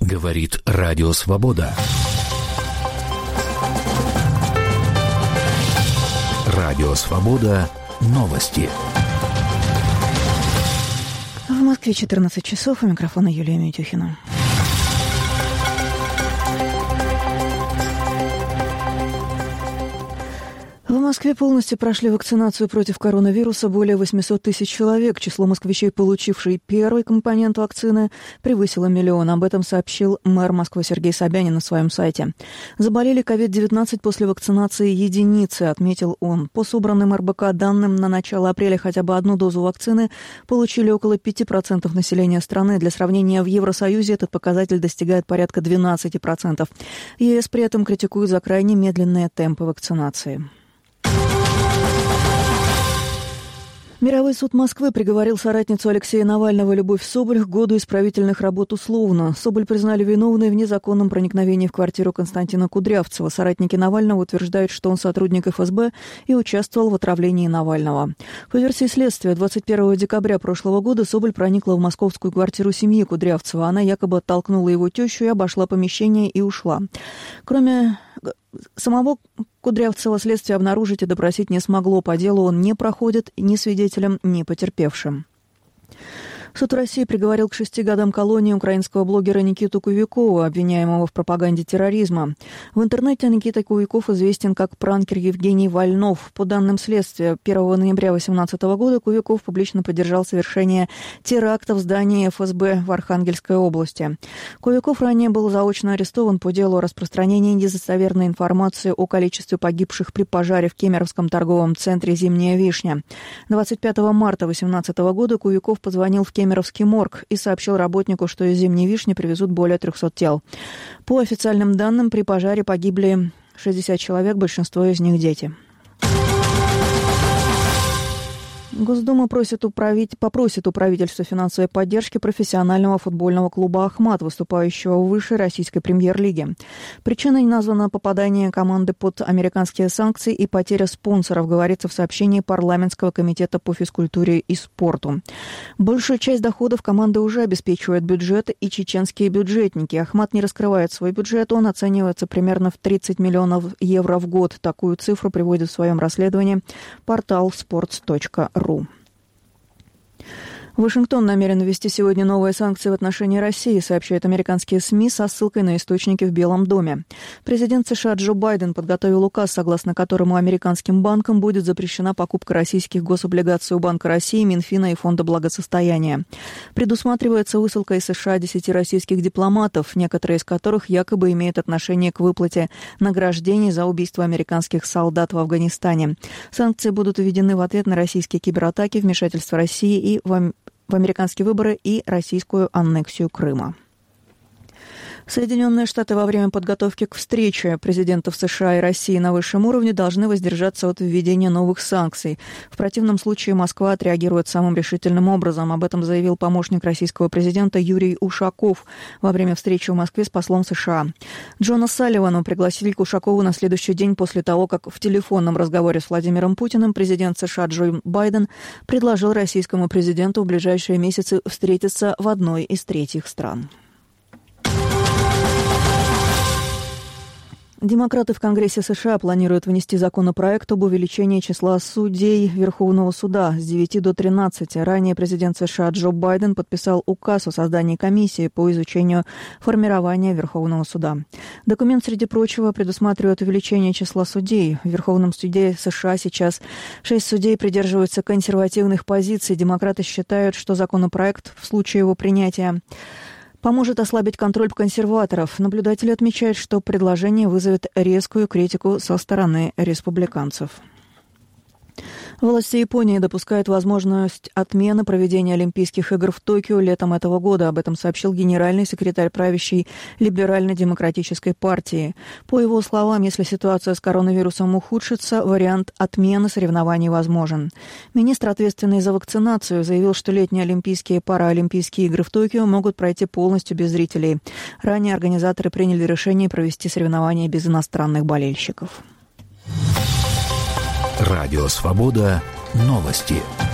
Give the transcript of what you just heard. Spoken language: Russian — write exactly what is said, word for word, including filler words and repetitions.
Говорит Радио Свобода. Радио Свобода. Новости. В Москве четырнадцать часов. У микрофона Юлия Митюхина. В Москве полностью прошли вакцинацию против коронавируса более восемьсот тысяч человек. Число москвичей, получивших первый компонент вакцины, превысило миллион. Об этом сообщил мэр Москвы Сергей Собянин на своем сайте. Заболели ковид девятнадцать после вакцинации единицы, отметил он. По собранным эр бэ ка данным, на начало апреля хотя бы одну дозу вакцины получили около пяти процентов населения страны. Для сравнения, в Евросоюзе этот показатель достигает порядка двенадцати процентов. е эс при этом критикует за крайне медленные темпы вакцинации. Мировой суд Москвы приговорил соратницу Алексея Навального Любовь Соболь к году исправительных работ условно. Соболь признали виновной в незаконном проникновении в квартиру Константина Кудрявцева. Соратники Навального утверждают, что он сотрудник эф эс бэ и участвовал в отравлении Навального. По версии следствия, двадцать первого декабря прошлого года Соболь проникла в московскую квартиру семьи Кудрявцева. Она якобы оттолкнула его тещу и обошла помещение и ушла. Кроме самого Кудрявцева следствие обнаружить и допросить не смогло. По делу он не проходит ни свидетелем, ни потерпевшим. Суд России приговорил к шести годам колонии украинского блогера Никиту Кувякова, обвиняемого в пропаганде терроризма. В интернете Никита Кувяков известен как пранкер Евгений Вольнов. По данным следствия, первого ноября две тысячи восемнадцатого года Кувяков публично поддержал совершение теракта в здании эф эс бэ в Архангельской области. Кувяков ранее был заочно арестован по делу о распространении недостоверной информации о количестве погибших при пожаре в Кемеровском торговом центре «Зимняя вишня». двадцать пятого марта две тысячи восемнадцатого года Кувяков позвонил в Кемеровский морг и сообщил работнику, что из «Зимней вишни» привезут более трехсот тел. По официальным данным, при пожаре погибли шестьдесят человек, большинство из них дети. Госдума просит управить, попросит у правительства финансовой поддержки профессионального футбольного клуба «Ахмат», выступающего в высшей российской премьер-лиге. Причиной названо попадание команды под американские санкции и потеря спонсоров, говорится в сообщении парламентского комитета по физкультуре и спорту. Большую часть доходов команды уже обеспечивают бюджет и чеченские бюджетники. «Ахмат» не раскрывает свой бюджет, он оценивается примерно в тридцать миллионов евро в год. Такую цифру приводит в своем расследовании портал спортс точка ру. Вашингтон намерен ввести сегодня новые санкции в отношении России, сообщают американские СМИ со ссылкой на источники в Белом доме. Президент США Джо Байден подготовил указ, согласно которому американским банкам будет запрещена покупка российских гособлигаций у Банка России, Минфина и Фонда благосостояния. Предусматривается высылка из США десяти российских дипломатов, некоторые из которых якобы имеют отношение к выплате награждений за убийство американских солдат в Афганистане. Санкции будут введены в ответ на российские кибератаки, вмешательство России и в в американские выборы и российскую аннексию Крыма. Соединенные Штаты во время подготовки к встрече президентов США и России на высшем уровне должны воздержаться от введения новых санкций. В противном случае Москва отреагирует самым решительным образом. Об этом заявил помощник российского президента Юрий Ушаков во время встречи в Москве с послом США. Джона Салливана пригласили к Ушакову на следующий день после того, как в телефонном разговоре с Владимиром Путиным президент США Джо Байден предложил российскому президенту в ближайшие месяцы встретиться в одной из третьих стран. Демократы в Конгрессе США планируют внести законопроект об увеличении числа судей Верховного суда с девяти до тринадцати. Ранее президент США Джо Байден подписал указ о создании комиссии по изучению формирования Верховного суда. Документ, среди прочего, предусматривает увеличение числа судей. В Верховном суде США сейчас шесть судей придерживаются консервативных позиций. Демократы считают, что законопроект в случае его принятия поможет ослабить контроль консерваторов. Наблюдатели отмечают, что предложение вызовет резкую критику со стороны республиканцев. Власти Японии допускают возможность отмены проведения Олимпийских игр в Токио летом этого года. Об этом сообщил генеральный секретарь правящей Либерально-демократической партии. По его словам, если ситуация с коронавирусом ухудшится, вариант отмены соревнований возможен. Министр, ответственный за вакцинацию, заявил, что летние Олимпийские и Паралимпийские игры в Токио могут пройти полностью без зрителей. Ранее организаторы приняли решение провести соревнования без иностранных болельщиков. Радио «Свобода». Новости.